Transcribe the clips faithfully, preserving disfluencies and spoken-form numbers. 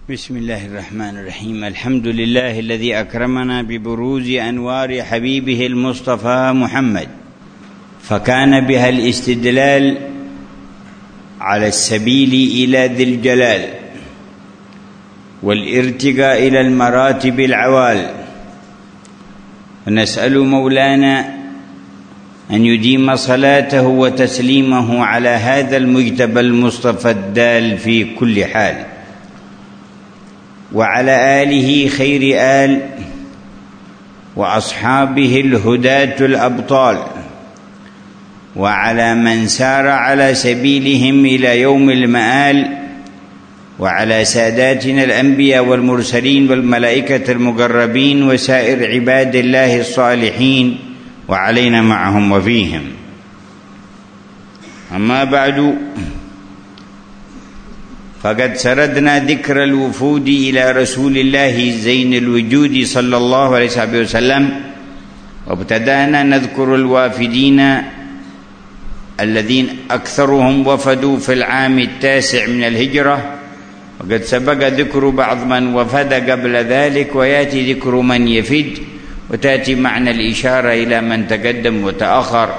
بسم الله الرحمن الرحيم. الحمد لله الذي أكرمنا ببروز أنوار حبيبه المصطفى محمد، فكان بها الاستدلال على السبيل إلى ذي الجلال والارتقاء إلى المراتب العوال. ونسأل مولانا أن يديم صلاته وتسليمه على هذا المجتبى المصطفى الدال في كل حال، وعلى آله خير آل، وأصحابه الهداة الأبطال، وعلى من سار على سبيلهم إلى يوم المآل، وعلى ساداتنا الأنبياء والمرسلين والملائكة المقربين وسائر عباد الله الصالحين، وعلينا معهم وفيهم. أما بعد، فقد سردنا ذكر الوفود إلى رسول الله زين الوجود صلى الله عليه وسلم، وابتدأنا نذكر الوافدين الذين أكثرهم وفدوا في العام التاسع من الهجرة، وقد سبق ذكر بعض من وفد قبل ذلك، ويأتي ذكر من يفد، وتأتي معنى الإشارة إلى من تقدم وتأخر.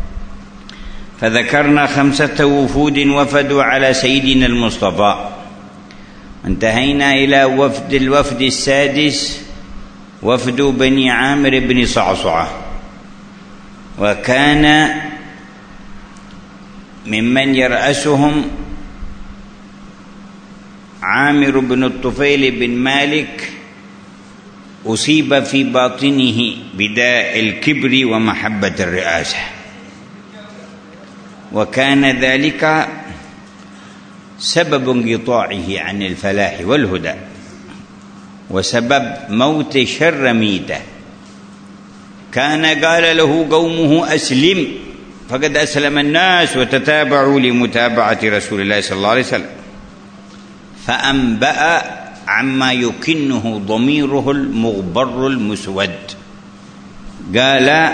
فذكرنا خمسة وفود وفدوا على سيدنا المصطفى، انتهينا إلى وفد الوفد السادس، وفد بني عامر بن صعصعة، وكان ممن يرأسهم عامر بن الطفيل بن مالك، أصيب في باطنه بداء الكبر ومحبة الرئاسة، وكان ذلك سبب انقطاعه عن الفلاح والهدى، وسبب موت شرميته. كان قال له قومه أسلم، فقد أسلم الناس وتتابعوا لمتابعة رسول الله صلى الله عليه وسلم، فأنبأ عما يكنه ضميره المغبر المسود. قال: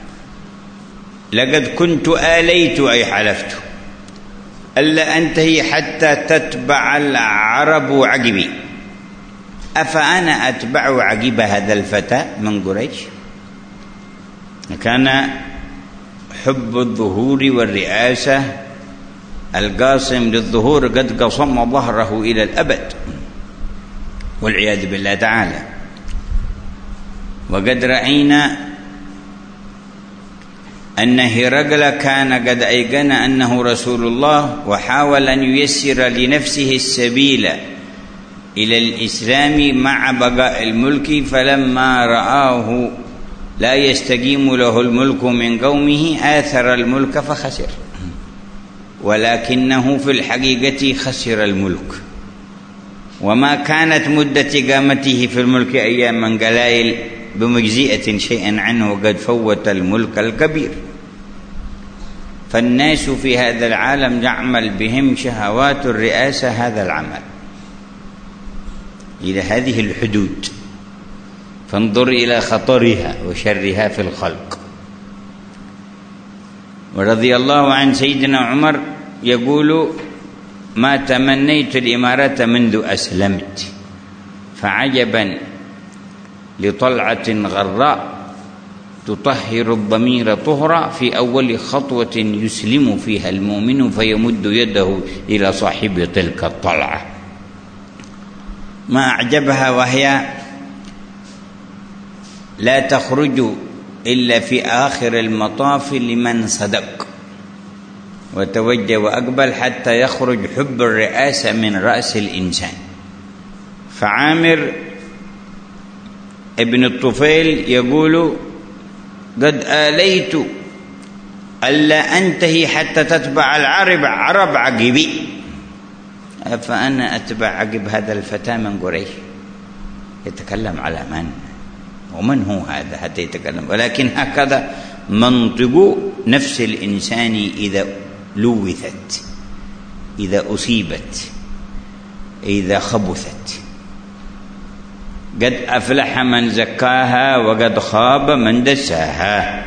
لقد كنت آليت، أي حلفت، ألا أنتهي حتى تتبع العرب عقبي، أفأنا أتبع عقب هذا الفتى من قريش؟ كان حب الظهور والرئاسة القاسم للظهور قد قصم ظهره إلى الأبد والعياذ بالله تعالى. وقد رأينا أن هرقل كان قد أيقن أنه رسول الله، وحاول أن ييسر لنفسه السبيل إلى الإسلام مع بقاء الملك، فلما رآه لا يستقيم له الملك من قومه آثر الملك فخسر، ولكنه في الحقيقة خسر الملك. وما كانت مدة إقامته في الملك أياما قلائل بمجزئة شيئا عنه، وقد فوت الملك الكبير. فالناس في هذا العالم يعمل بهم شهوات الرئاسة هذا العمل إلى هذه الحدود، فانظر إلى خطرها وشرها في الخلق. ورضي الله عن سيدنا عمر يقول: ما تمنيت الإمارة منذ أسلمت، فعجبا لطلعة غراء تطهر الضمير طهرا، في أول خطوة يسلم فيها المؤمن فيمد يده إلى صاحب تلك الطلعة. ما أعجبها، وهي لا تخرج إلا في آخر المطاف لمن صدق وتوجه وأقبل، حتى يخرج حب الرئاسة من رأس الإنسان. فعامر ابن الطفيل يقول: قد آليت ألا أنتهي حتى تتبع العرب عرب عقبي، فأنا أتبع عقب هذا الفتى من قريش. يتكلم على من؟ ومن هو هذا حتى يتكلم؟ ولكن هكذا منطق نفس الإنسان إذا لوثت، إذا أصيبت، إذا خبثت. قد أفلح من زكاها وقد خاب من دساها.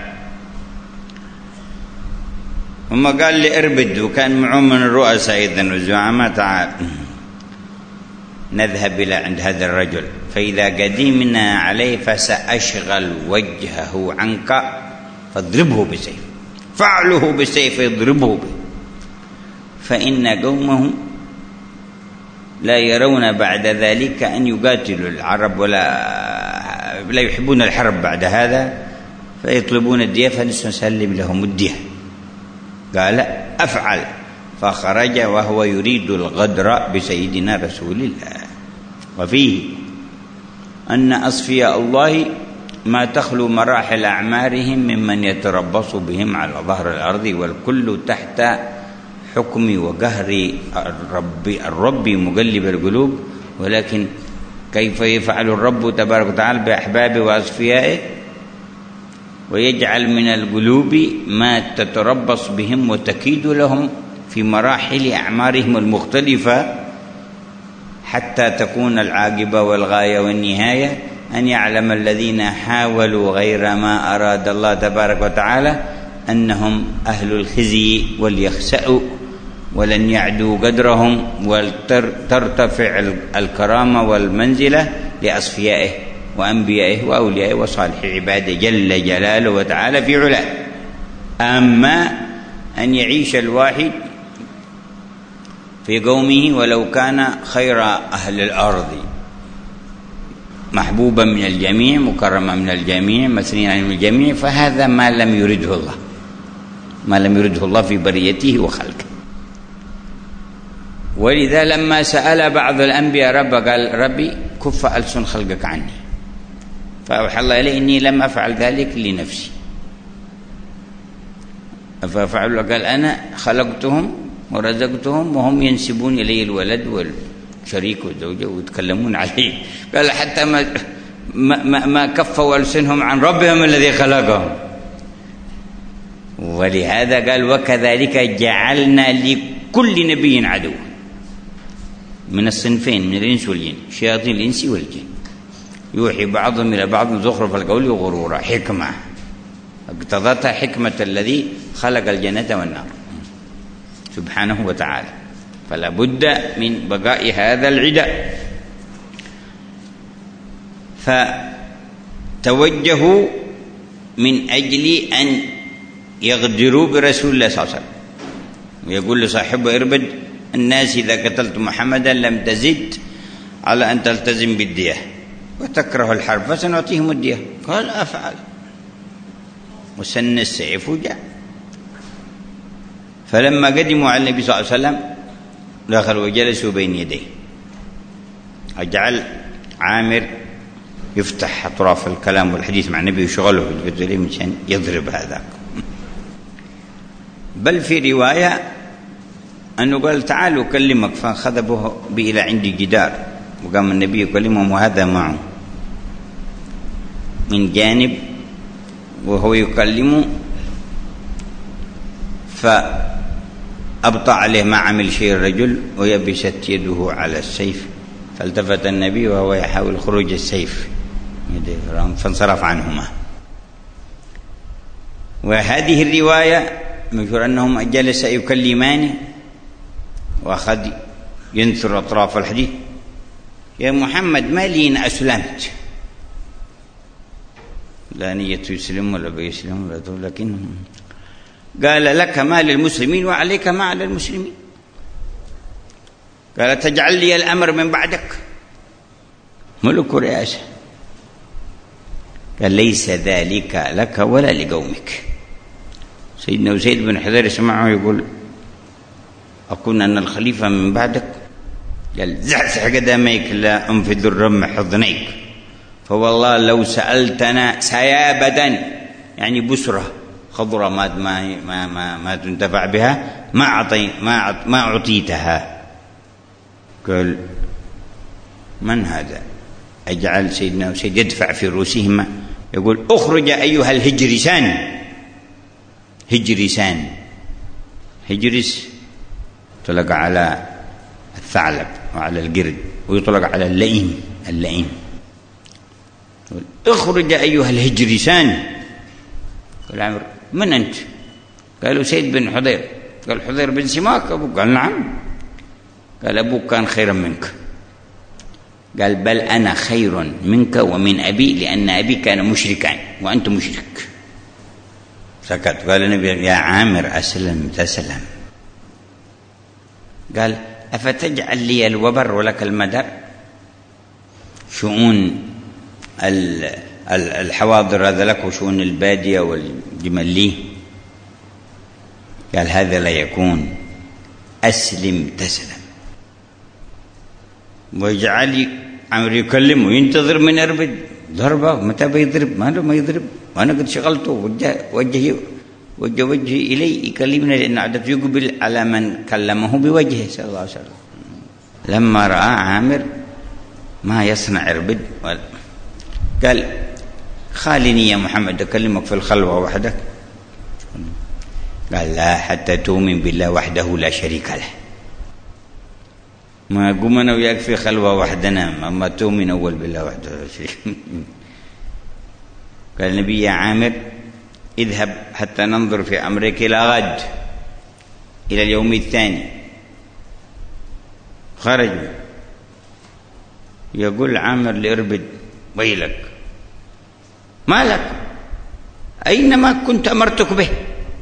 ثم قال لإربد، وكان معه من الرؤساء أيضا والزعماء: تعال نذهب إلى عند هذا الرجل، فإذا قدمنا عليه فسأشغل وجهه عنك فاضربه بسيف، فعله بسيف يضربه به، فإن قومه لا يرون بعد ذلك أن يقاتلوا العرب ولا لا يحبون الحرب بعد هذا، فيطلبون الدية فنسلم لهم الدية. قال أفعل، فخرج وهو يريد الغدر بسيدنا رسول الله. وفيه أن أصفياء الله ما تخلو مراحل أعمارهم ممن يتربص بهم على ظهر الأرض، والكل تحت حكم وقهر الرب الرب مقلب القلوب. ولكن كيف يفعل الرب تبارك وتعالى بأحبابه وأصفيائه؟ ويجعل من القلوب ما تتربص بهم وتكيد لهم في مراحل أعمارهم المختلفة، حتى تكون العاقبة والغاية والنهاية أن يعلم الذين حاولوا غير ما أراد الله تبارك وتعالى أنهم أهل الخزي واليخسأ، ولن يعدوا قدرهم، وترتفع الكرامة والمنزلة لأصفيائه وأنبيائه وأوليائه وصالح عباده جل جلاله وتعالى في علاه. أما أن يعيش الواحد في قومه ولو كان خير أهل الأرض، محبوبا من الجميع، مكرما من الجميع، مثنيا من الجميع، فهذا ما لم يرده الله، ما لم يرده الله في بريته وخلقه. ولذا لما سأل بعض الأنبياء رب قال ربي كف ألسن خلقك عني، فأوحى الله إليه إني لم أفعل ذلك لنفسي، ففعل قال أنا خلقتهم ورزقتهم وهم ينسبون إلي الولد والشريك والزوجة ويتكلمون عليه. قال حتى ما ما, ما كفوا ألسنهم عن ربهم الذي خلقهم. ولهذا قال وكذلك جعلنا لكل نبي عدو من الصنفين من الإنس والجن، شياطين الإنس والجن، يوحي بعضهم إلى بعض زخرف القول وغرورا، حكمة اقتضتها حكمة الذي خلق الجنة والنار سبحانه وتعالى، فلا بد من بقاء هذا العداء. فتوجهوا من أجل أن يغدروا برسول الله صلى الله عليه وسلم، ويقول لصاحبه اربد الناس إذا قتلت محمدا لم تزد على أن تلتزم بالدية وتكره الحرب فسنعطيهم الدية. قال أفعل، وسن السيف وجاء. فلما قدموا على النبي صلى الله عليه وسلم دخلوا وجلسوا بين يديه، أجعل عامر يفتح أطراف الكلام والحديث مع النبي وشغله في مشان يضرب هذا. بل في رواية أنه قال تعالوا أكلمك، فأخذ به إلى عندي جدار، وقام النبي يكلمهم وهذا معه من جانب وهو يكلمه، فأبطأ عليه ما عمل شيء الرجل ويبست يده على السيف، فالتفت النبي وهو يحاول خروج السيف فانصرف عنهما. وهذه الرواية مشهور أنهم جلس يكلمان وأخذ ينثر أطراف الحديث، يا محمد ما لين أسلمت، لا نية يسلم ولا بيسلم ولا دول، لكن قال لك ما للمسلمين وعليك ما على المسلمين. قال تجعل لي الأمر من بعدك، ملك ورئاسة. قال ليس ذلك لك ولا لقومك. سيدنا زيد بن حذير سمعه يقول أكون أنا الخليفة من بعدك؟ قال زحزح قدميك لا أنفذ الرمح حضنيك، فوالله لو سألتنا سيابة يعني بسرة خضرة ما ما ما ما, ما تنتفع بها ما أعطي ما ما أعطيتها. قال من هذا؟ أجعل سيدنا سيد يدفع في رؤوسهما يقول اخرج أيها الهجرسان. هجرسان، هجرس يطلق على الثعلب وعلى القرد، ويطلق على اللئيم اللئيم. اخرج أيها الهجرسان. قال عمر من أنت؟ قالوا سيد بن حذير. قال حذير بن سماك أبوك؟ قال نعم. قال أبوك كان خيرا منك، قال بل أنا خير منك ومن أبي لأن أبي كان مشركا وأنت مشرك. سكت. قال النبي يا عامر أسلم تسلم. قال أفتجعل لي الوبر ولك المدر؟ شؤون الحواضر هذا لك وشؤون البادية والجمل لي. قال هذا لا يكون، أسلم تسلم. ويجعل عمرو يكلمه ينتظر من أربد ضربة، متى بيضرب؟ ما له ما يضرب، وأنا قد شغلته وجه وجهي وجه وجهي إلي يكلمني، لأن عادته يقبل على من كلمه بوجهه صلى الله عليه وسلم. لما رأى عامر ما يصنع أربد قال خالني يا محمد أكلمك في الخلوة وحدك. قال لا حتى تؤمن بالله وحده لا شريك له. ما أقوم أنا وياك في خلوة وحدنا ما تؤمن أول بالله وحده لا شريك. قال النبي يا عامر اذهب حتى ننظر في أمرك إلى غد، إلى اليوم الثاني. خرج يقول عامر لأربد ويلك ما لك؟ أينما كنت أمرتك به.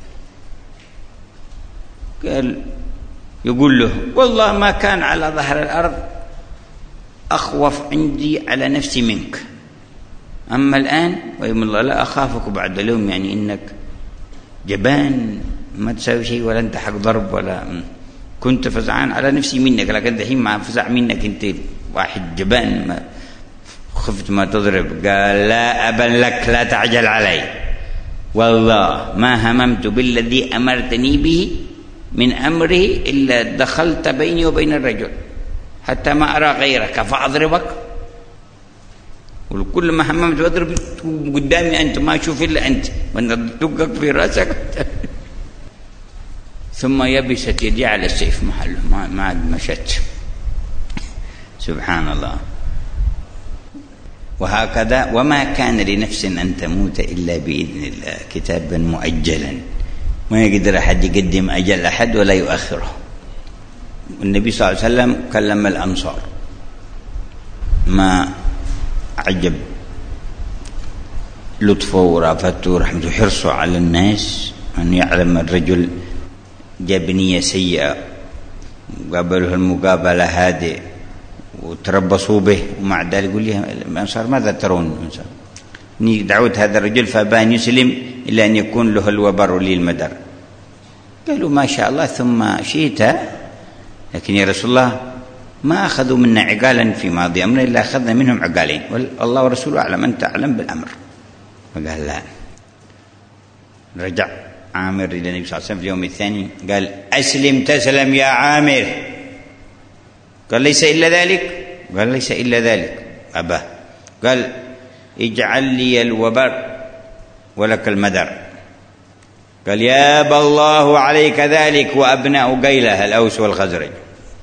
قال يقول له والله ما كان على ظهر الأرض أخوف عندي على نفسي منك، أما الآن ويم الله لا أخافك بعد اليوم، يعني إنك جبان ما تسوي شيء ولا أنت حق ضرب ولا كنت فزعان على نفسي منك، لكن الحين ما فزع منك أنت واحد جبان ما خفت ما تضرب. قال لا أبا لك لا تعجل علي، والله ما هممت بالذي أمرتني به من أمره إلا دخلت بيني وبين الرجل حتى ما أرى غيرك فأضربك، وكل ما هممت بضرب قدامي أنت ما أشوف إلا أنت وأنا دقك في رأسك. ثم يبست يدي على السيف محله ما عاد مشت. سبحان الله. وهكذا وما كان لنفس أن تموت إلا بإذن الله كتابا مؤجلا، ما يقدر أحد يقدم أجل أحد ولا يؤخره. النبي صلى الله عليه وسلم كلم الأنصار ما عجب لطفه ورافته ورحمته وحرصه على الناس أن يعلم الرجل جاب نية سيئة وقابله المقابلة هذه وتربصوا به، ومع ذلك يقول لي الأنصار ماذا ترون؟ دعوت هذا الرجل فبان يسلم إلا أن يكون له الوبر لي المدر. قالوا ما شاء الله ثم شئت، لكن يا رسول الله ما أخذوا منا عقالا في ماضي أمر إلا أخذنا منهم عقالين، والله ورسوله أعلم أنت أعلم بالأمر. فقال لا. رجع عامر إلى النبي صلى الله عليه وسلم في اليوم الثاني قال أسلم تسلم يا عامر. قال ليس إلا ذلك؟ قال ليس إلا ذلك. أباه. قال اجعل لي الوبر ولك المدر. قال يابى الله عليك ذلك وأبناء قيلة الأوس والخزرج،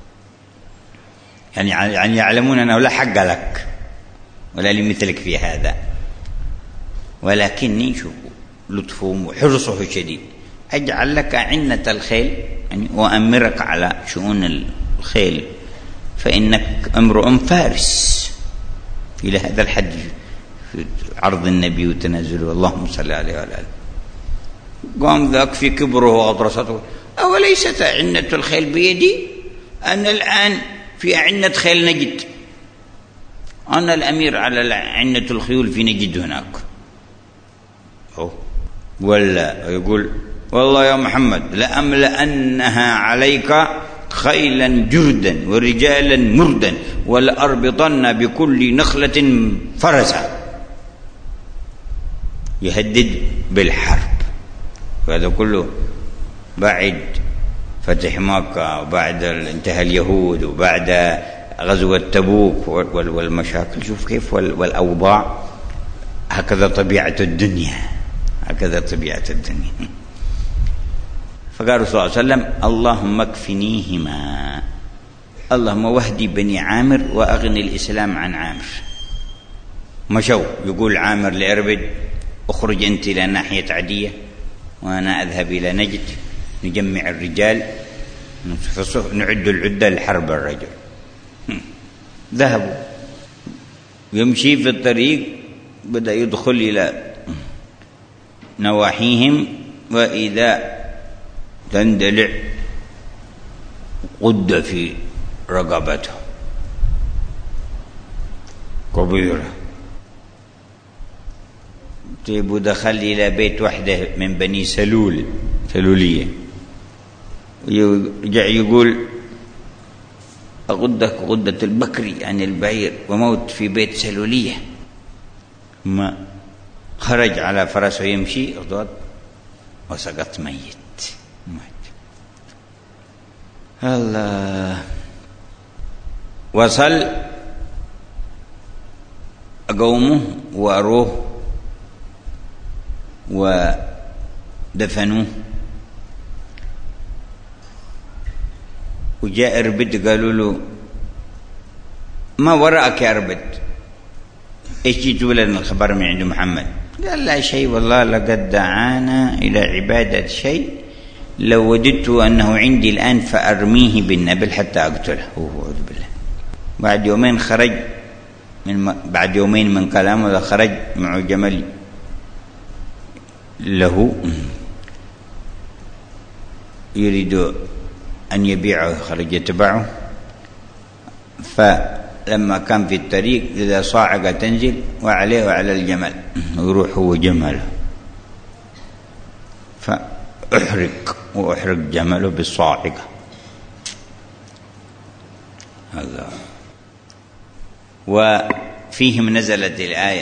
يعني يعني يعلمون أنه لا حق لك ولا لمثلك في هذا، ولكني شوف لطفه وحرصه الشديد أجعل لك عنة الخيل، يعني وأمرك على شؤون الخيل، فإنك امرؤ فارس. إلى هذا الحد في عرض النبي وتنازله اللهم صل عليه وعلى آله. قام ذاك في كبره وغطرسته أوليست عنة الخيل بيدي؟ أنا الآن في عنة خيل نجد، أنا الأمير على عنة الخيول في نجد هناك. أوه. ولا يقول والله يا محمد لأملأنها عليك خيلا جردا ورجالا مردا ولأربطن بكل نخلة فرسا. يهدد بالحرب، وهذا كله بعد فتح مكة وبعد انتهى اليهود وبعد غزوة تبوك والمشاكل. شوف كيف والأوضاع. هكذا طبيعة الدنيا، هكذا طبيعة الدنيا. فقال صلى الله عليه وسلم اللهم اكفنيهما، اللهم واهدي بني عامر وأغني الإسلام عن عامر. مشوا يقول عامر لأربد اخرج أنت إلى ناحية عدية وأنا أذهب إلى نجد نجمع الرجال نعد العدة لحرب الرجل. ذهبوا يمشي في الطريق بدأ يدخل إلى نواحيهم، وإذا تندلع قد في رقبته كبيرة. طيب دخل إلى بيت وحده من بني سلول سلولية، يرجع يقول أغدك غدة البكري عن البعير وموت في بيت سلولية. ما خرج على فرسه يمشي وسقط ميت. ميت. الله. وصل قومه وأروه ودفنوه، وجاء أربد قالوا له ما وراءك يا أربد، إيش جيتوا لنا الخبر من عند محمد؟ قال لا شيء والله، لقد دعانا إلى عبادة شيء لو وددت أنه عندي الآن فأرميه بالنبل حتى أقتله. أعوذ بالله. بعد يومين خرج من بعد يومين من كلامه خرج معه جمل له يريد أن يبيعه، خرج يتبعه. فلما كان في الطريق إذا صاعقة تنزل وعليه وعلى الجمل، ويروح هو جمله، فأحرق وأحرق جمله بالصاعقة. هذا وفيهم نزلت الآية: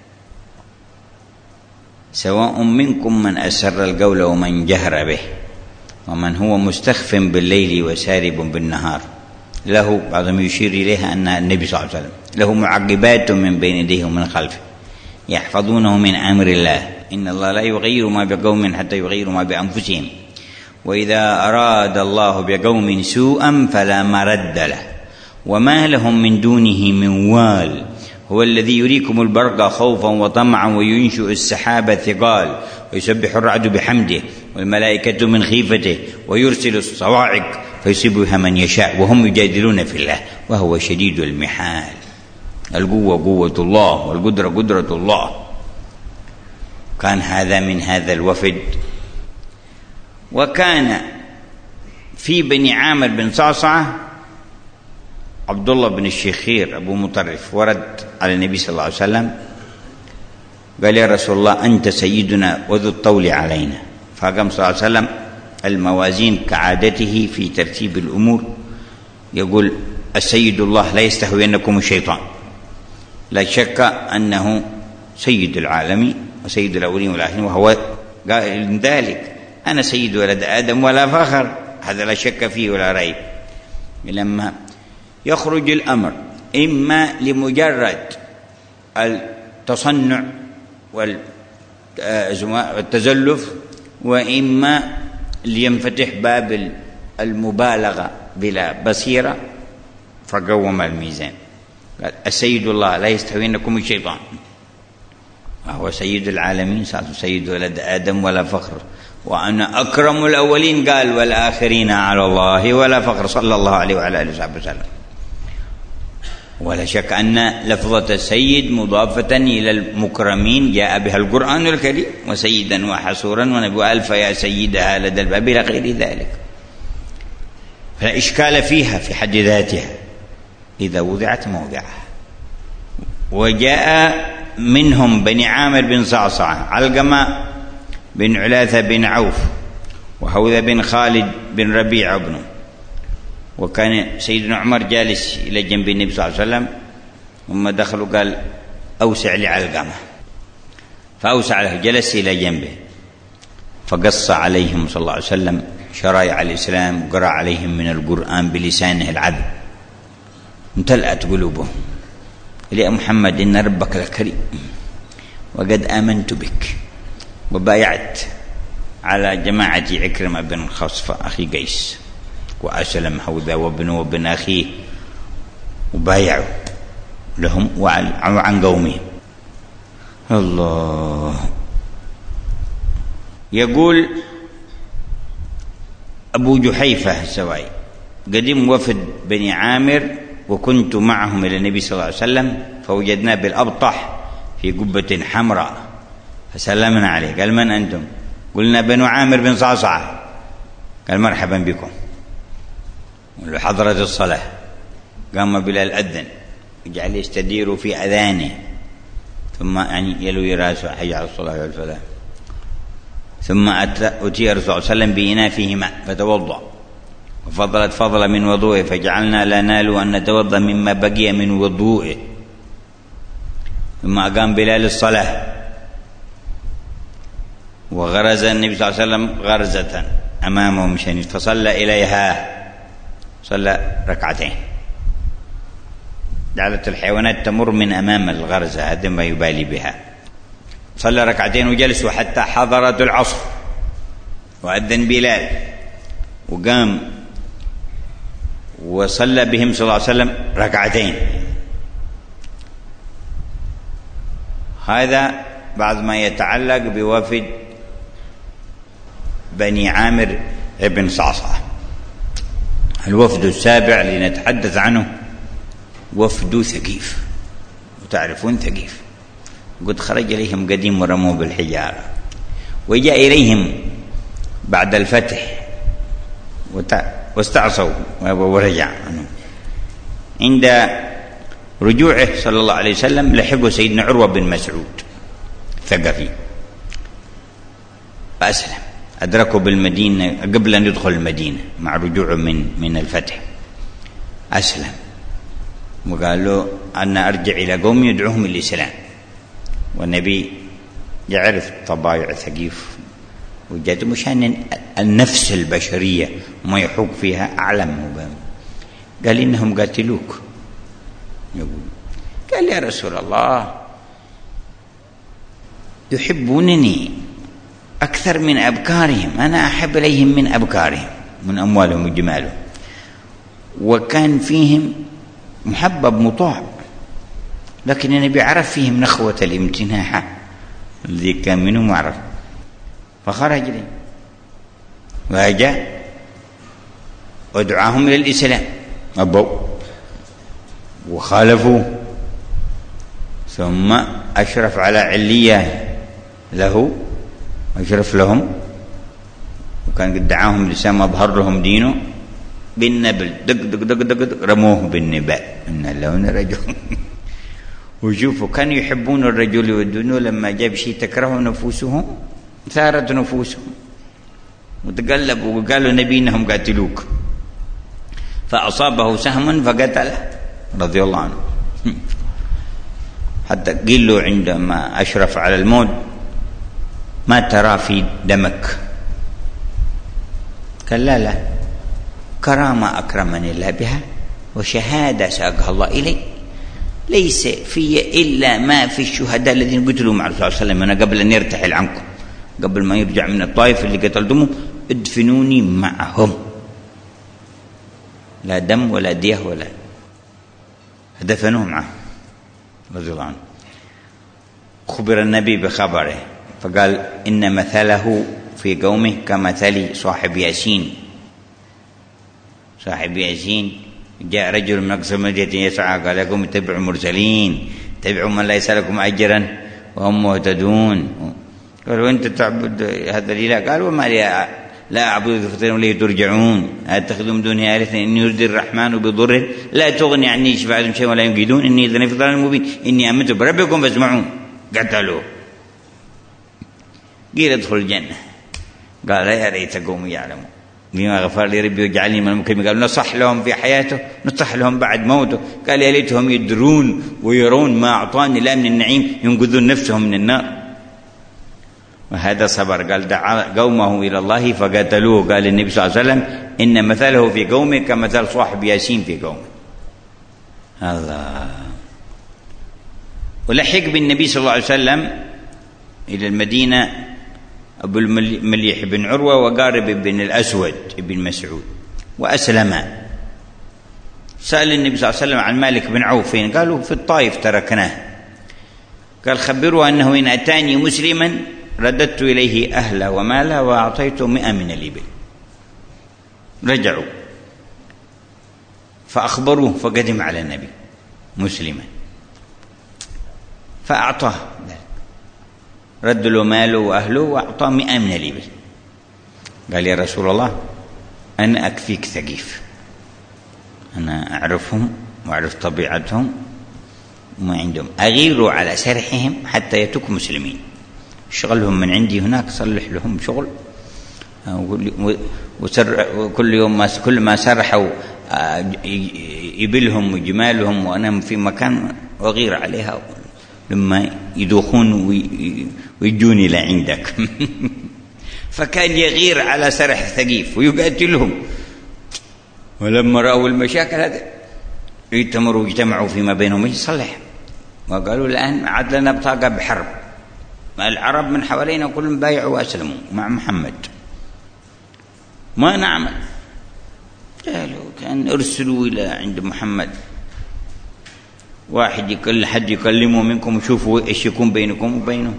سواء منكم من أسر القول ومن جهر به ومن هو مستخف بالليل وسارب بالنهار. له بعضهم يشير إليها أن النبي صلى الله عليه وسلم له معقبات من بين يديه ومن خلفه يحفظونه من أمر الله، إن الله لا يغير ما بقوم حتى يغيروا ما بأنفسهم، وإذا أراد الله بقوم سوءا فلا مرد له وما لهم من دونه من وال. هو الذي يريكم البرق خوفا وطمعا وينشئ السحاب الثقال ويسبح الرعد بحمده والملائكة من خيفته ويرسل الصواعق فيصيب بها من يشاء وهم يجادلون في الله وهو شديد المحال. القوة قوة الله والقدرة قدرة الله. كان هذا من هذا الوفد. وكان في بني عامر بن صعصعة عبد الله بن الشخير أبو مطرف ورد على النبي صلى الله عليه وسلم قال: يا رسول الله أنت سيدنا وذو الطول علينا. فقام صلى الله عليه وسلم الموازين كعادته في ترتيب الأمور، يقول: السيد الله لا يستهوينكم الشيطان. لا شك أنه سيد العالمين وسيد الأولين والآخرين، وهو قال ذلك: أنا سيد ولد آدم ولا فخر. هذا لا شك فيه ولا ريب. لما يخرج الأمر إما لمجرد التصنع والتزلف، وإما لينفتح باب المبالغة بلا بصيرة، فقوم الميزان. قال: السيد الله لا يستهوينكم الشيطان، وهو سيد العالمين سيد ولد آدم ولا فخر، وأنا أكرم الأولين قال والآخرين على الله ولا فخر، صلى الله عليه وعلى آله وصحبه وسلم. ولا شك أن لفظة السيد مضافة إلى المكرمين جاء بها القرآن الكريم، وسيدا وحصورا ونبي ألف يا سيدها لدى الباب إلى غير ذلك، فلا إشكال فيها في حد ذاتها إذا وضعت موضعها. وجاء منهم بني عامر بن صعصعة، علقمة بن علاثة بن عوف، وحوذة بن خالد بن ربيع ابنه. وكان سيدنا عمر جالس إلى جنب النبي صلى الله عليه وسلم، ثم دخلوا قال: أوسع لعلقمة، فأوسع له، جلس إلى جنبه، فقص عليهم صلى الله عليه وسلم شرائع الإسلام، وقرأ عليهم من القرآن بلسانه العذب. امتلأت قلوبهم: يا محمد إن ربك لكريم وقد آمنت بك، وبايعت على جماعة عكرمة بن خصفة أخي قيس، وأسلم حوذا وابنه وابن أخيه، وبايعوا لهم وعن قومهم. الله. يقول أبو جحيفة السوائي: قدم وفد بني عامر وكنت معهم إلى النبي صلى الله عليه وسلم، فوجدناه بالأبطح في قبة حمراء فسلمنا عليه. قال: من أنتم؟ قلنا: بنو عامر بن صعصعة. قال: مرحبا بكم. حضرت الصلاة، قام بلال أذن وجعل يستدير في أذانه، ثم يعني يلوي راسه: حي على الصلاة والفلاح. ثم أتي الرسول صلى الله عليه وسلم بإناء فيه ماء فتوضأ، وفضلت فضلا من وضوئه، فجعلنا لا نال أن نتوضأ مما بقي من وضوئه. ثم أقام بلال الصلاة، وغرز النبي صلى الله عليه وسلم غرزة أمامهم شنيف فصلى إليها، صلى ركعتين. جعلت الحيوانات تمر من أمام الغرزة، هذا ما يبالي بها. صلى ركعتين وجلسوا حتى حضرت العصر، وأذن بلال، وقام وصلى بهم صلى الله عليه وسلم ركعتين. هذا بعض ما يتعلق بوفد بني عامر بن صعصعة. الوفد السابع لنتحدث عنه وفد ثقيف، وتعرفون ثقيف قد خرج إليهم قديم ورموه بالحجارة، وجاء إليهم بعد الفتح واستعصوا ورجع عنه. عند رجوعه صلى الله عليه وسلم لحقه سيدنا عروة بن مسعود الثقفي فأسلم، أدركه بالمدينة قبل أن يدخل المدينة مع رجوعه من من الفتح. أسلم وقال له: أنا أرجع إلى قومي يدعوهم الإسلام. والنبي يعرف طبايع ثقيف وجد مشان النفس البشرية ما يحوق فيها أعلم. قال: إنهم قاتلوك. يقول قال: يا رسول الله، يحبونني أكثر من أبكارهم، أنا أحب إليهم من أبكارهم، من أموالهم وجمالهم، وكان فيهم محبب مطاع، لكن النبي عرف فيهم نخوة الامتناع الذي كان منهم عرف، فخرج لي وجاء ودعاهم إلى الإسلام، أبوا وخالفوا، ثم أشرف على علية له، أشرف لهم، وكان قد دعاهم لسان أظهر لهم دينه بالنبل، دق دق دق دق, دق رموه بالنباء إن لون رجل. وشوفوا كانوا يحبون الرجل يودونه، لما جاب شيء تكره نفوسهم ثارت نفوسهم وتقلبوا وقالوا: نبي إنهم قاتلوك، فأصابه سهم فقتله رضي الله عنه. حتى قيل له عندما أشرف على الموت: ما ترى في دمك؟ قال: لا لا، كرامة أكرمني الله بها، وشهادة ساقها الله إلي، ليس في إلا ما في الشهداء الذين قتلوا مع الرسول صلى الله عليه وسلم. أنا قبل أن يرتحل عنكم، قبل ما يرجع من الطائف اللي قتلتمه، ادفنوني معهم، لا دم ولا ديه ولا، دفنوه معه رضي الله عنه. خبر النبي بخبره فقال: إن مثله في قومه كمثل صاحب ياسين. صاحب ياسين جاء رجل من أقصى المدينة يسعى، قال: لكم اتبعوا المرسلين، اتبعوا من لا يسألكم أجرا وهم مهتدون. قالوا: أنت تعبد هذا الإله؟ قال: وما لي لا أعبد فتن إليه ترجعون، أتخذوا من دونه آلهة إن يرد الرحمن بضر لا تغني عني شفاعتهم شيئا ولا ينقذون، إني إذا في ضلال مبين، إني آمنت بربكم فاسمعون. قتلوه. قيل: ادخل الجنة. قال: يا ريت قومي يعلمون بما غفر لي ربي وجعلني من المكرمين. قالوا: نصح لهم في حياته، نصح لهم بعد موته. قال: يا ليتهم يدرون ويرون ما أعطاني الله من النعيم، ينقذون نفسهم من النار. وهذا صبر. قال: دعا قومه إلى الله فقتلوه. قال النبي صلى الله عليه وسلم: إن مثله في قومه كمثل صاحب ياسين في قومه. الله. ولحق بالنبي صلى الله عليه وسلم إلى المدينة أبو المليح بن عروة وقارب بن الأسود بن مسعود، وأسلم. سأل النبي صلى الله عليه وسلم عن مالك بن عوف فين؟ قالوا: في الطائف تركناه. قال: خبروا أنه إن أتاني مسلما رددت إليه أهله وماله وأعطيته مئة من الإبل. رجعوا فأخبروه فقدم على النبي مسلما، فأعطاه، رد له ماله وأهله وأعطاه مئة من الإبل. قال يا رسول الله أنا أكفيك ثقيف، أنا أعرفهم وأعرف طبيعتهم وما عندهم، أغيروا على سرحهم حتى يتركوا مسلمين، شغلهم من عندي هناك، صلح لهم شغل، وكل يوم ما كل ما سرحوا إبلهم وجمالهم وأنا في مكان وأغير عليها لما يدوخون ويجوني لعندك. فكان يغير على سرح ثقيف ويقاتلهم. ولما رأوا المشاكل هذا يتمروا واجتمعوا فيما بينهم يصلح، وقالوا الآن عاد لنا بطاقة بحرب، العرب من حوالينا كلهم بايعوا وأسلموا مع محمد، ما نعمل. قالوا كان ارسلوا إلى عند محمد واحد يكل حد يكلمه منكم وشوفوا ايش يكون بينكم وبينه،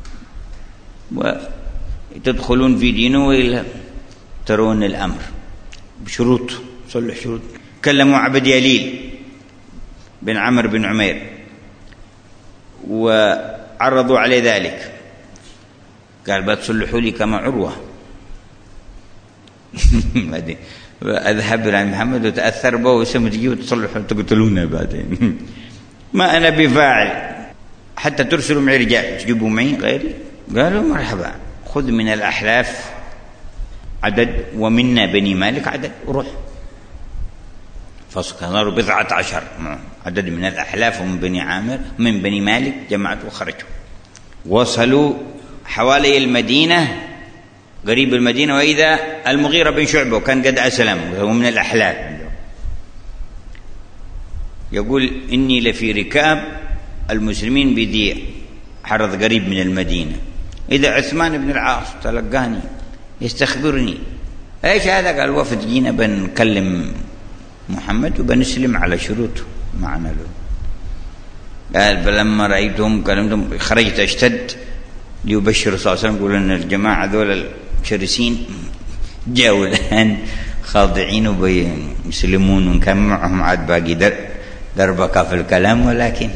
وتدخلون في دينه وإلا ترون الأمر بشروط، صلح شروط. كلموا عبد يليل بن عمرو بن عمير وعرضوا عليه ذلك، قال بتصلحوا لي كما عروة. أذهب إلى محمد وتأثر به وسمت تجي وتصلحوا تقتلونه بعدين. ما أنا بفاعل حتى ترسلوا معي رجال تجيبوا معي غيري. قالوا مرحبا، خذ من الأحلاف عدد ومنا بني مالك عدد وروح. فصاروا بضعة عشر عدد من الأحلاف ومن بني عامر من بني مالك، جمعت وخرجوا، وصلوا حوالي المدينة قريب المدينة، وإذا المغيرة بن شعبة وكان قد أسلم وهو من الأحلاف يقول إني لفي ركاب المسلمين بذي حرض قريب من المدينة، إذا عثمان بن العاص تلقاني يستخبرني إيش هذا؟ قال وفد جينا بنكلم محمد وبنسلم على شروطه معنا له. قال فلما رأيتهم كلمتهم خرجت أشتد ليبشر صلى الله عليه وسلم، يقول أن الجماعة ذول الشرسين جاءوا الآن خاضعين وبيسلمون، وكان معهم عاد باقي در دربك في الكلام، ولكن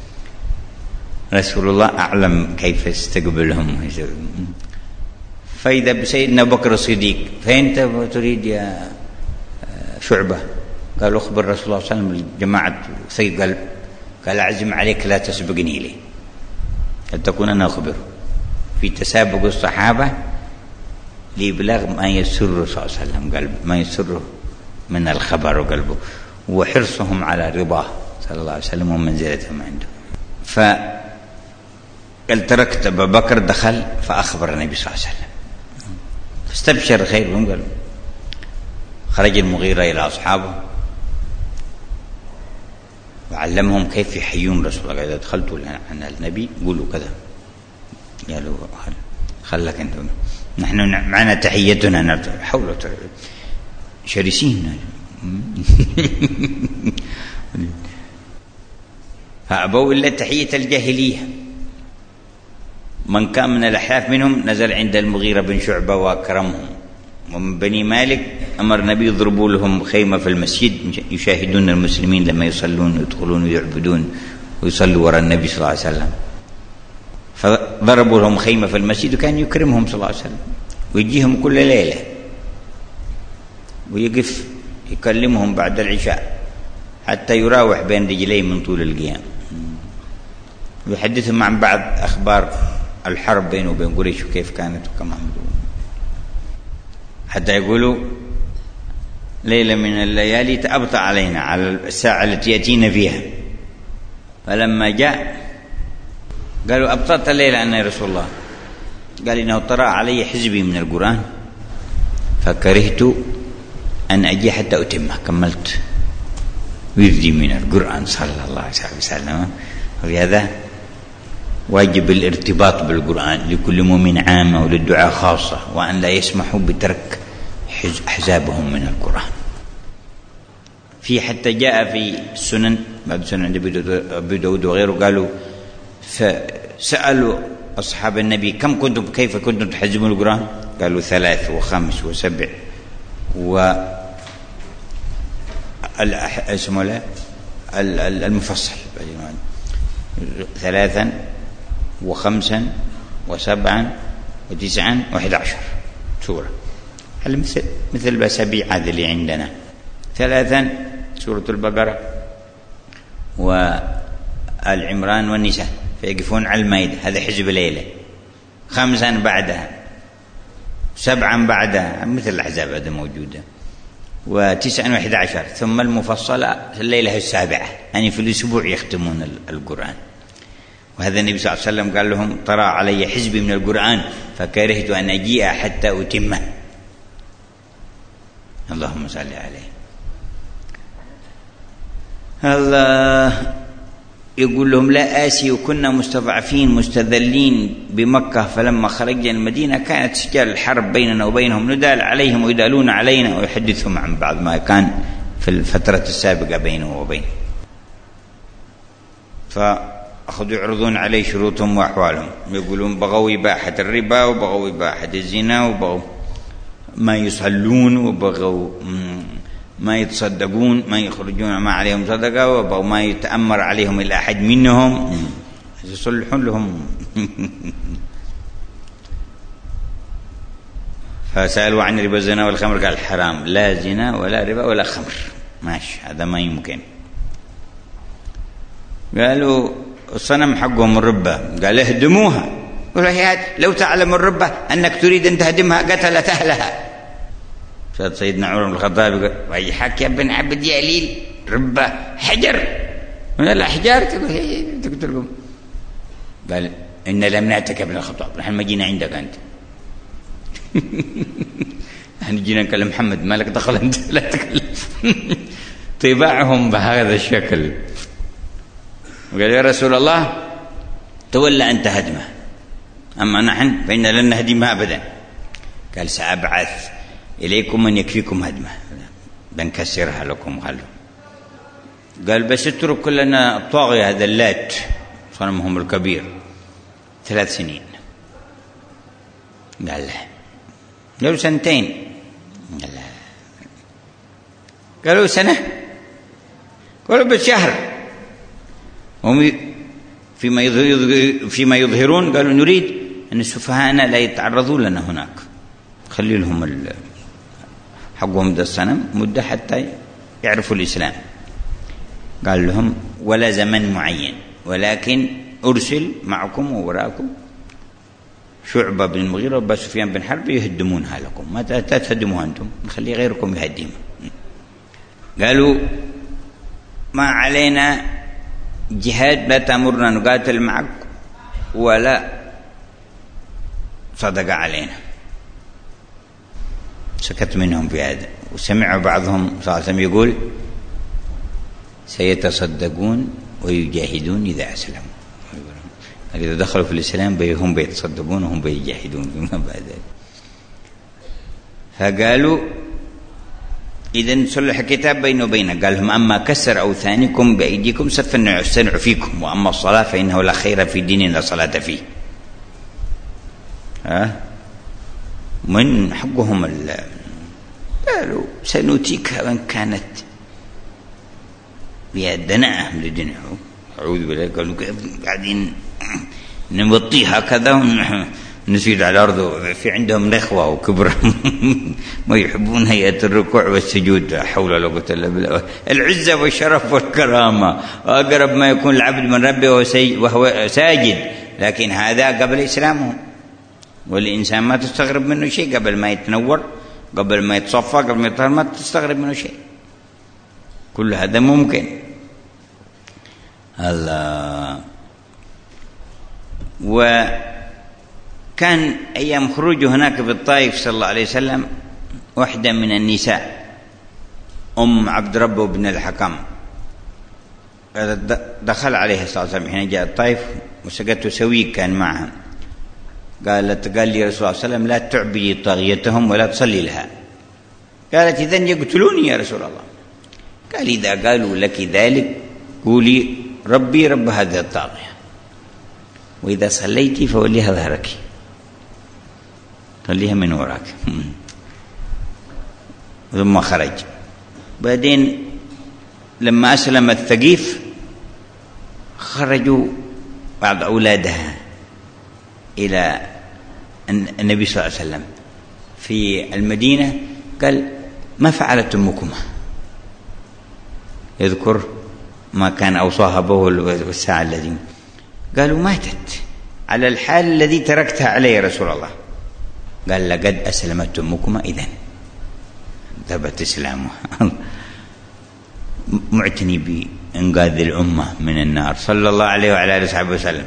رسول الله أعلم كيف يستقبلهم. فإذا بسيدنا بكر الصديق فأنت تريد يا شعبة؟ قال أخبر رسول الله صلى الله عليه وسلم الجماعة سيد قلب، قال أعزم عليك لا تسبقني لي قد تكون أنا أخبره في تسابق الصحابة لإبلاغ ما يسره صلى الله عليه وسلم قلب، ما يسره من الخبر وقلبه، وحرصهم على رضاه صلى الله عليه وسلم ومنزلتهم عنده. فقال تركت أبا بكر، دخل فأخبر النبي صلى الله عليه وسلم فاستبشر خير. قال خرج المغيرة إلى أصحابه وعلمهم كيف يحيون رسول الله. إذا دخلتوا عن النبي قولوا كذا، قالوا خلك أنت، نحن معنا تحيتنا نرجع حول شرسين. فأبوا إلا تحية الجاهلية. من كان من الأحلاف منهم نزل عند المغيرة بن شعبة وأكرمهم، ومن بني مالك أمر النبي يضربوا لهم خيمة في المسجد يشاهدون المسلمين لما يصلون ويدخلون ويعبدون ويصلوا وراء النبي صلى الله عليه وسلم، فضربوا لهم خيمة في المسجد، وكان يكرمهم صلى الله عليه وسلم ويجيهم كل ليلة ويقف يكلمهم بعد العشاء حتى يراوح بين رجليه من طول القيام، ويحدثهم عن بعض أخبار الحرب بينه وبين قريش وكيف كانت وكما حتى يقولوا ليلة من الليالي تأبطأ علينا على الساعة التي يأتينا فيها. فلما جاء قالوا أبطأت الليلة أنا يا رسول الله؟ قال إنه طرأ علي حزبي من القرآن فكرهت أن أجي حتى أتمه، كملت وردي من القرآن صلى الله عليه وسلم. وهذا واجب الارتباط بالقرآن لكل مؤمن عامة وللدعاء خاصة، وأن لا يسمحوا بترك أحزابهم من القرآن. في حتى جاء في السنن بعد سنن عند أبي داود وغيره قالوا فسألوا أصحاب النبي كم كنتم كيف كنتم تحزبون القرآن؟ قالوا ثلاث وخمس وسبع و اسمه لا المفصل ثلاثا وخمسا وسبعا وتسعا وأحد عشر سورة، هل مثل مثل الأسابيع هذه اللي عندنا. ثلاثا سورة البقرة وآل عمران والنساء، فيقفون على المائدة، هذا حزب ليلة. خمسا بعدها، سبعا بعدها مثل الأحزاب هذا موجودة، وتسعا وأحد عشر، ثم المفصلة الليلة السابعة، يعني في الأسبوع يختمون القرآن. وهذا النبي صلى الله عليه وسلم قال لهم: طرى علي حزب من القرآن فكرهت أن أجيء حتى أتمه. اللهم صل عليه. الله يقول لهم: لا آسي وكنا مستضعفين مستذلين بمكة، فلما خرجنا المدينة كانت سجال الحرب بيننا وبينهم، ندال عليهم ويدالون علينا، ويحدثهم عن بعض ما كان في الفترة السابقة بينه وبين. فأخذوا يعرضون عليه شروطهم وأحوالهم، يقولون بغوا إباحة الربا، وبغوا إباحة الزنا، وبغوا ما يصلون، وبغوا ما يتصدقون، ما يخرجون ما عليهم صدقة، وبغوا ما يتأمر عليهم إلا أحد منهم يصلحون لهم. فسألوا عن ربا الزنا والخمر، قال حرام، لا زنا ولا ربا ولا خمر، ماشي، هذا ما يمكن. قالوا الصنم حقهم الربا، قال اهدموها. لو تعلم الربا أنك تريد أن تهدمها قتلت أهلها. سيدنا عمر بن الخطاب يقول: ويحك يا ابن عبد يليل، ربا حجر من الأحجار تقتلهم. قال: إن لم نأتك يا ابن الخطاب، نحن ما جينا عندك أنت. نحن جينا نكلم محمد، ما لك دخل أنت، لا تكلم. طباعهم بهذا الشكل. وقال: يا رسول الله تولى أنت هدمه، أما نحن فإن لن نهدمها أبدا. قال: سأبعث إليكم من يكفيكم هدمه، بنكسرها لكم. قال قال بس اترك لنا الطاغية هذا اللات صنمهم الكبير ثلاث سنين. قال لا. قالوا سنتين. قال لا. قالوا سنة. قالوا بشهر. هم فيما يظهر فيما يظهرون قالوا نريد أن السفهاء لا يتعرضوا لنا هناك، خلي لهم حقهم ذا الصنم مدة حتى يعرفوا الإسلام. قال لهم ولا زمن معين، ولكن أرسل معكم ووراكم شعبة بن المغيرة وأبا سفيان بن حرب يهدمونها لكم، ما تهدموها أنتم، نخلي غيركم يهدمها. قالوا ما علينا جهاد، لا تأمرنا نقاتل معك ولا صدق علينا. سكت منهم في هذا. وسمع بعضهم صلى الله عليه وسلم يقول سيتصدقون ويجاهدون إذا أسلموا، إذا دخلوا في الإسلام هم بيتصدقون وهم بيجاهدون فيما بعد ذلك. فقالوا إذا صلح الكتاب بينه وبينه. قال لهم أما كسر أوثانكم بأيديكم سنعفيكم، وأما الصلاة فإنه لا خير في دين لا صلاة فيه. ها من حقهم ال قالوا سنؤتيك وإن كانت بيدنا لدنه. أعوذ بالله. قالوا قاعدين نبطيها كذا ونسيد على الأرض. في عندهم نخوة وكبر ما يحبون هيئة الركوع والسجود. حول ولا قوة إلا بالله. العزة والشرف والكرامة أقرب ما يكون العبد من ربه وهو ساجد، لكن هذا قبل إسلامهم. والإنسان ما تستغرب منه شيء قبل ما يتنور، قبل ما يتصفى، قبل ما يطهر، ما تستغرب منه شيء. كل هذا ممكن. الله. وكان أيام خروجه هناك في الطائف صلى الله عليه وسلم واحدة من النساء أم عبد ربه بن الحكم دخل عليها صلى الله عليه وسلم حين جاء الطائف، وسقته سويق كان معها. قالت قال لي رسول الله صلى الله عليه وسلم لا تعبدي طاغيتهم ولا تصلي لها. قالت إذن يقتلوني يا رسول الله. قال إذا قالوا لك ذلك قولي ربي رب هذه الطاغية، وإذا صليتي فوليها ظهرك، خليها من وراك. ثم خرج. بعدين لما أسلم الثقيف خرجوا بعض أولادها إلى النبي صلى الله عليه وسلم في المدينة، قال: ما فعلت أمكما؟ يذكر ما كان أوصاها به والساعة الذي قالوا: ماتت على الحال الذي تركتها عليه يا رسول الله. قال: لقد أسلمت أمكما إذن، ثبت إسلامه. معتني بإنقاذ الأمة من النار صلى الله عليه وعلى آله وصحبه وسلم.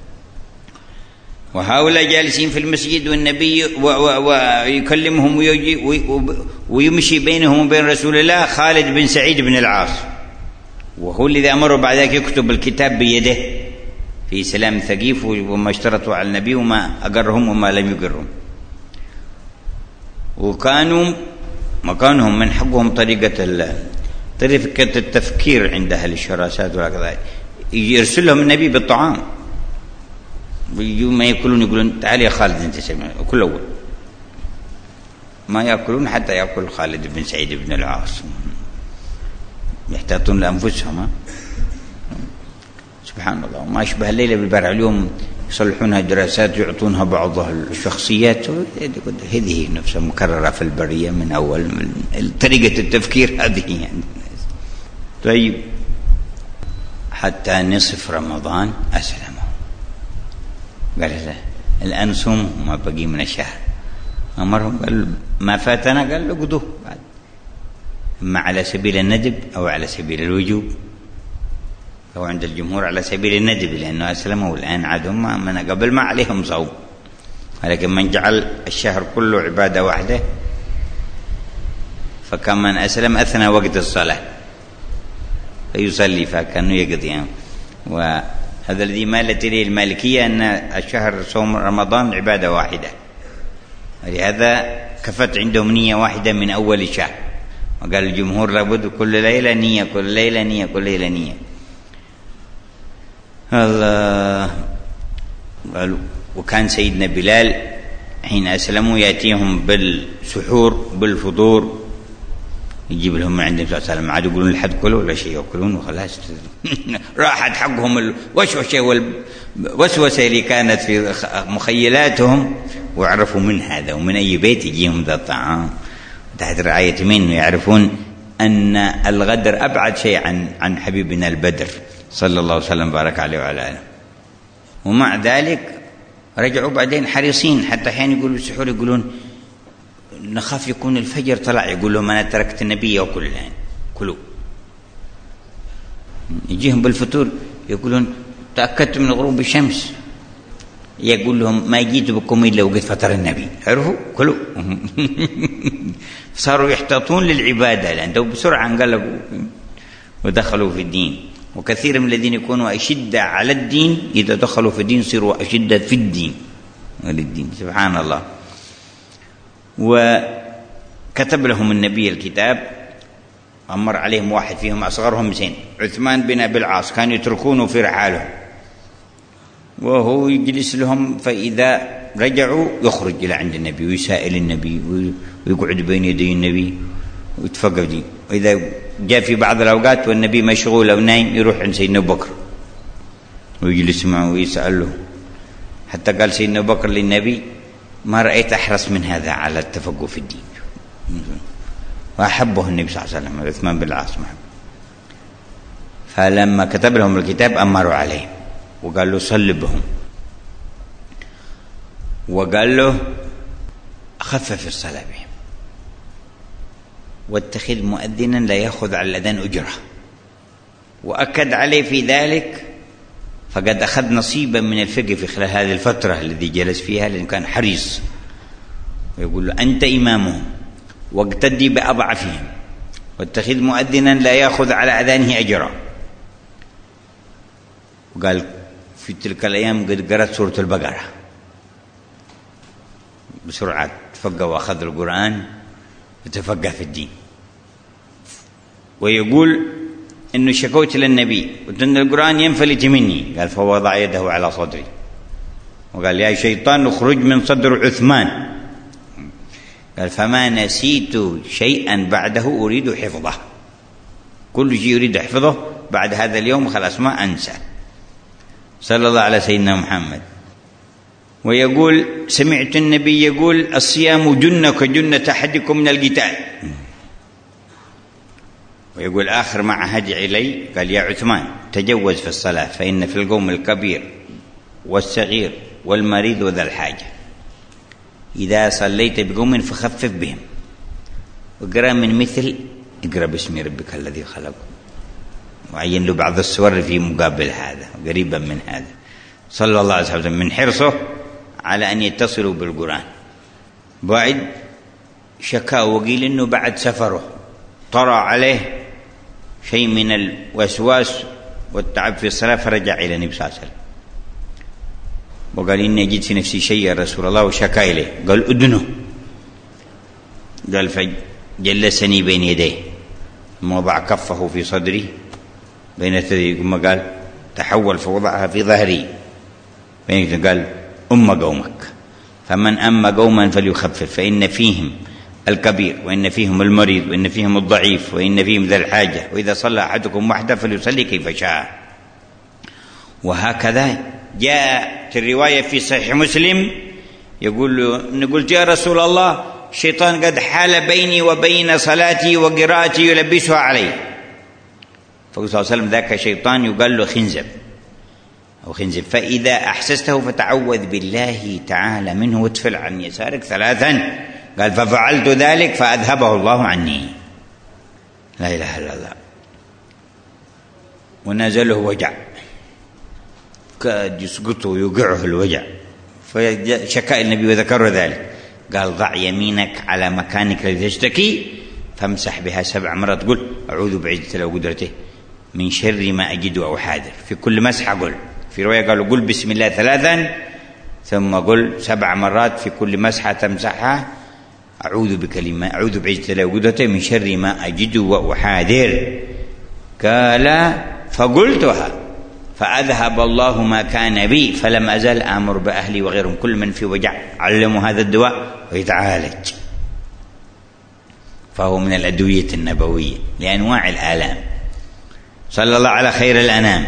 وهؤلاء جالسين في المسجد والنبي ويكلمهم ويمشي بينهم وبين رسول الله خالد بن سعيد بن العاص، وهو الذي أمره بعد ذلك يكتب الكتاب بيده في سلام ثقيف وما اشترطوا على النبي وما أقرهم وما لم يقرهم. وكانوا مكانهم من حقهم طريقة طريقة التفكير عند أهل الشراسات وكذا، يرسل لهم النبي بالطعام ويجوا ما يأكلون يقولون: تعال يا خالد أنت سمع، كل أول ما يأكلون حتى يأكل خالد بن سعيد بن العاص، يحتاطون لأنفسهم. سبحان الله. وما أشبه الليلة بالبارحة، اليوم يصلحونها دراسات يعطونها بعض الشخصيات، هذه نفسها مكررة في البرية من أول، من طريقة التفكير هذه يعني. طيب، حتى نصف رمضان أسلموا. قال: لا الآن صوموا ما بقي من الشهر. أمرهم قال: ما فاتنا قال: لقدوه بعد، إما على سبيل الندب أو على سبيل الوجوب. فهو عند الجمهور على سبيل الندب لأنه أسلموا الآن عادهم من قبل ما عليهم صوم، ولكن من جعل الشهر كله عبادة واحدة فكمن أسلم أثنى وقت الصلاة فيصلي فكأنه يقضي يعني. وهذا الذي مالت إليه المالكية أن الشهر صوم رمضان عبادة واحدة، ولهذا كفت عندهم نية واحدة من أول الشهر. وقال الجمهور لابد كل ليلة نية، كل ليلة نية، كل ليلة نية. الله. وكان سيدنا بلال حين أسلموا يأتيهم بالسحور بالفطور، يجيب لهم من عند النبي صلى الله عليه وسلم، عاد يقولون لحد كلوا ولا شيء يأكلون وخلاص. راحت حقهم الوسوسة والوسوسة اللي كانت في مخيلاتهم، وعرفوا من هذا ومن أي بيت يجيهم ذا الطعام تحت رعاية منه. يعرفون أن الغدر أبعد شيء عن عن حبيبنا البدر صلى الله عليه وسلم بارك عليه وعلى آله. ومع ذلك رجعوا بعدين حريصين، حتى حين يقولوا السحور يقولون نخاف يكون الفجر طلع، يقول لهم أنا تركت النبي وكل الآن كلوا. يجيهم بالفطور يقولون تأكدت من غروب الشمس، يقول لهم ما جيت بكم إلا وقت فطر النبي، عرفوا كلوا. صاروا يحتاطون للعبادة لأنه بسرعة انقلبوا ودخلوا في الدين. وكثير من الذين يكونوا أشد على الدين إذا دخلوا في الدين صاروا أشد في الدين وللدين. سبحان الله. وكتب لهم النبي الكتاب، أمر عليهم واحد فيهم أصغرهم سن، عثمان بن أبي العاص، كانوا يتركونه في رحالهم وهو يجلس لهم، فإذا رجعوا يخرج إلى عند النبي ويسائل النبي ويقعد بين يدي النبي ويتفقد. وإذا جاء في بعض الأوقات والنبي مشغول أو نايم يروح عند سيدنا أبو بكر ويجلس معه ويسأله، حتى قال سيدنا أبو بكر للنبي ما رأيت أحرص من هذا على التفقه في الدين. وأحبه النبي صلى الله عليه وسلم عثمان بن العاص محب. فلما كتب لهم الكتاب أمروا عليه وقال له صل بهم، وقال له خفف الصلاة بهم، واتخذ مؤذنا لا يأخذ على الأذان أجرة. وأكد عليه في ذلك، فقد أخذ نصيبا من الفقه في خلال هذه الفترة الذي جلس فيها، لأنه كان حريص. ويقول له أنت إمامهم واقتدي بأضعفهم، واتخذ مؤذنا لا يأخذ على أذانه أجرا. وقال في تلك الأيام قد قرأت سورة البقرة بسرعة، تفقه وأخذ القرآن وتفقه في الدين. ويقول إنه شكوت للنبي قلت إن القرآن ينفلت مني، قال فوضع يده على صدري وقال يا شيطان اخرج من صدر عثمان، قال فما نسيت شيئا بعده أريد حفظه، كل شيء يريد حفظه بعد هذا اليوم خلاص ما أنسى. صلى الله على سيدنا محمد. ويقول سمعت النبي يقول الصيام جنة كجنة أحدكم من القتال. ويقول آخر ما عهد إلي قال يا عثمان تجوز في الصلاة فإن في القوم الكبير والصغير والمريض وذا الحاجة، إذا صليت بقوم فخفف بهم، واقرأ من مثل اقرأ باسم ربك الذي خلق، وعين له بعض السور في مقابل هذا قريبا من هذا، صلى الله عليه وسلم من حرصه على أن يتصلوا بالقرآن. بعد شكا وقيل إنه بعد سفره طرأ عليه شيء من الوسواس والتعب في الصلاة، فرجع إلى النبي صلى الله عليه وسلم وقال إني أجد في نفسي شيء يا رسول الله، وشكا إليه قال أدنه. قال فجلسني بين يديه ثم وضع كفه في صدري بين ثدي، ثم قال تحول فوضعها في ظهري، قال أم قومك، فمن أم قوما فليخفف فإن فيهم الكبير وإن فيهم المريض وإن فيهم الضعيف وإن فيهم ذا الحاجة، وإذا صلى أحدكم وحده فليصلي كيف شاء. وهكذا جاء في الرواية في صحيح مسلم يقول نقول يا رسول الله الشيطان قد حال بيني وبين صلاتي وقراءتي يلبسها علي، فقال صلى الله عليه وسلم ذاك شيطان يقال له خنزب أو خنزب، فإذا أحسسته فتعوذ بالله تعالى منه وادفل عن يسارك ثلاثا. قال ففعلت ذلك فأذهبه الله عني. لا إله إلا الله. ونزله وجع كاد يسقطه ويوقعه الوجع، فشكا النبي وذكر ذلك، قال ضع يمينك على مكانك الذي تشتكي فامسح بها سبع مرات، قل أعوذ بعزة الله وقدرته من شر ما أجد أو حاذر. في كل مسحة قل، في رواية قالوا قل بسم الله ثلاثا ثم قل سبع مرات في كل مسحة تمسحها أعوذ بكلمة أعوذ بعزة الله وقدرته من شر ما أجد وأحاذر. قال فقلتها فأذهب الله ما كان بي فلم أزل آمر بأهلي وغيرهم كل من في وجع علموا هذا الدواء ويتعالج. فهو من الأدوية النبوية لأنواع الآلام، صلى الله على خير الأنام.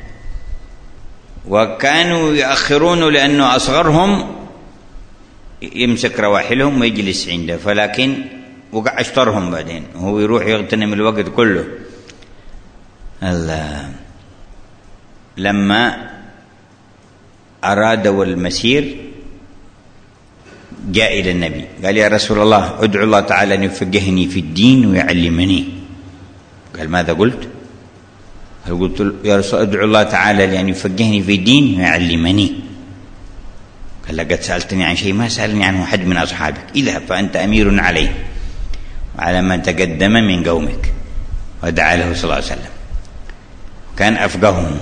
وكانوا يأخرونه لأنه أصغرهم يمسك رواحلهم ويجلس عنده، فلكن وقع أشطرهم بعدين هو يروح يغتنم الوقت كله. الله لما أرادوا المسير جاء إلى النبي قال يا رسول الله ادعو الله تعالى أن يفقهني في الدين ويعلمني. قال ماذا قلت؟ قال قلت يا رسول الله ادعو الله تعالى لأن يفقهني في الدين ويعلمني. قال لقد سألتني عن شيء ما سألني عنه أحد من أصحابك، اذهب فأنت أمير عليه وعلى من تقدم من قومك. ودعا له صلى الله عليه وسلم كان أفقههم،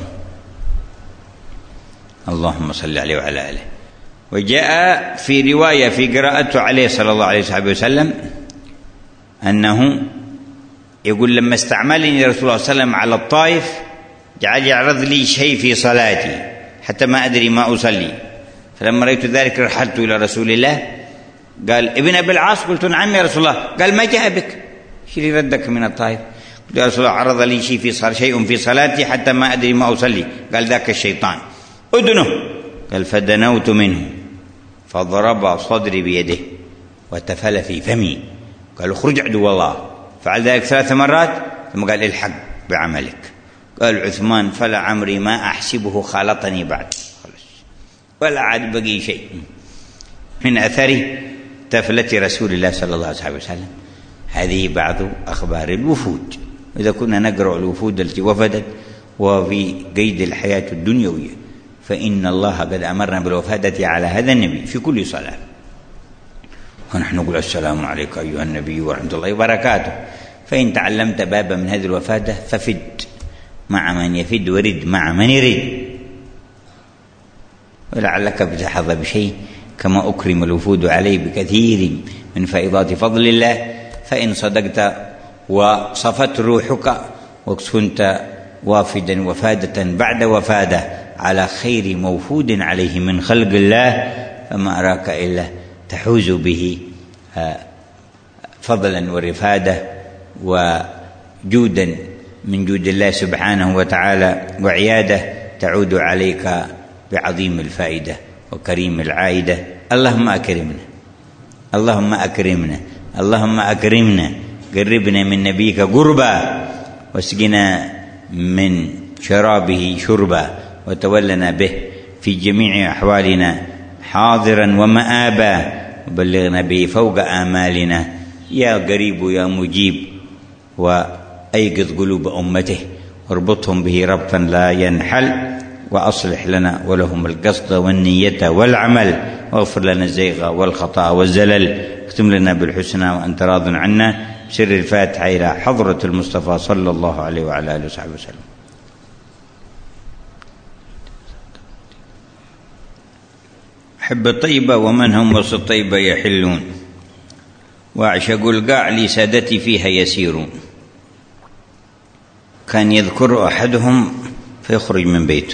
اللهم صل عليه وعلى آله. وجاء في رواية في قراءته عليه صلى الله عليه وسلم أنه يقول لما استعملني رسول الله صلى الله عليه وسلم على الطائف جعل يعرض لي شيء في صلاتي حتى ما أدري ما أصلي، فلما رأيت ذلك رحلت إلى رسول الله. قال ابن أبي العاص قلت نعم يا رسول الله. قال ما جاء بك شيء ردك من الطائف؟ قلت يا رسول الله عرض لي شيء في صلاة شيء في صلاتي حتى ما أدري ما أصلي. قال ذاك الشيطان أدنه. قال فدنوت منه فضرب صدري بيده وتفل في فمي. قال اخرج عدو الله. فعل ذلك ثلاث مرات ثم قال الحق بعملك. قال عثمان فلا عمري ما أحسبه خالطني بعد، ولا عاد بقي شيء من أثر تفلة رسول الله صلى الله عليه وسلم. هذه بعض أخبار الوفود. إذا كنا نقرأ الوفود التي وفدت وفي قيد الحياة الدنيوية فإن الله قد أمرنا بالوفادة على هذا النبي في كل صلاة، ونحن نقول السلام عليك أيها النبي ورحمة الله وبركاته. فإن تعلمت بابا من هذه الوفادة ففد مع من يفد ورد مع من يرد، ولعلك بتحظى بشيء كما أكرم الوفود عليه بكثير من فائضات فضل الله. فإن صدقت وصفت روحك وكنت وافدا وفادة بعد وفادة على خير موفود عليه من خلق الله، فما أراك إلا تحوز به فضلا ورفادة وجودا من جود الله سبحانه وتعالى وعيادة تعود عليك بعظيم الفائدة وكريم العائدة. اللهم أكرمنا، اللهم أكرمنا، اللهم أكرمنا، قربنا من نبيك قربا، واسقنا من شرابه شربا، وتولنا به في جميع أحوالنا حاضرا ومآبا، وبلغنا به فوق آمالنا يا قريب يا مجيب. وأيقظ قلوب أمته واربطهم به ربطا لا ينحل، وأصلح لنا ولهم القصد والنية والعمل، واغفر لنا الزيغ والخطأ والزلل، اختم لنا بالحسنى وأنت راض عنا. سر الفاتحة إلى حضرة المصطفى صلى الله عليه وعلى آله وصحبه وسلم. أحب الطيبة ومن هم وسط الطيبة يحلون، وأعشق القاع لسادتي فيها يسيرون. كان يذكر أحدهم فيخرج من بيته،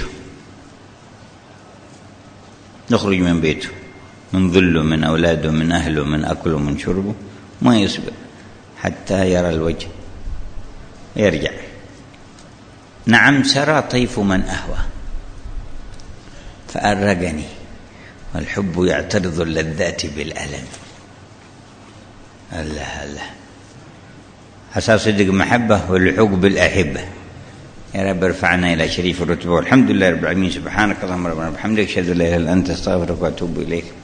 يخرج من بيته من ظله، من أولاده، من أهله، من أكله، من شربه، ما يصبر حتى يرى الوجه يرجع. نعم سرى طيف من أهوى فأرقني، والحب يعترض اللذات بالألم. الله الله، حساس صدق محبة واللحوق بالأحبة. يا رب ارفعنا إلى شريف الرتبة، والحمد لله رب العالمين. سبحانك اللهم ربنا وبحمدك، أشهد أن لا إله إلا أنت، أستغفرك وأتوب إليك.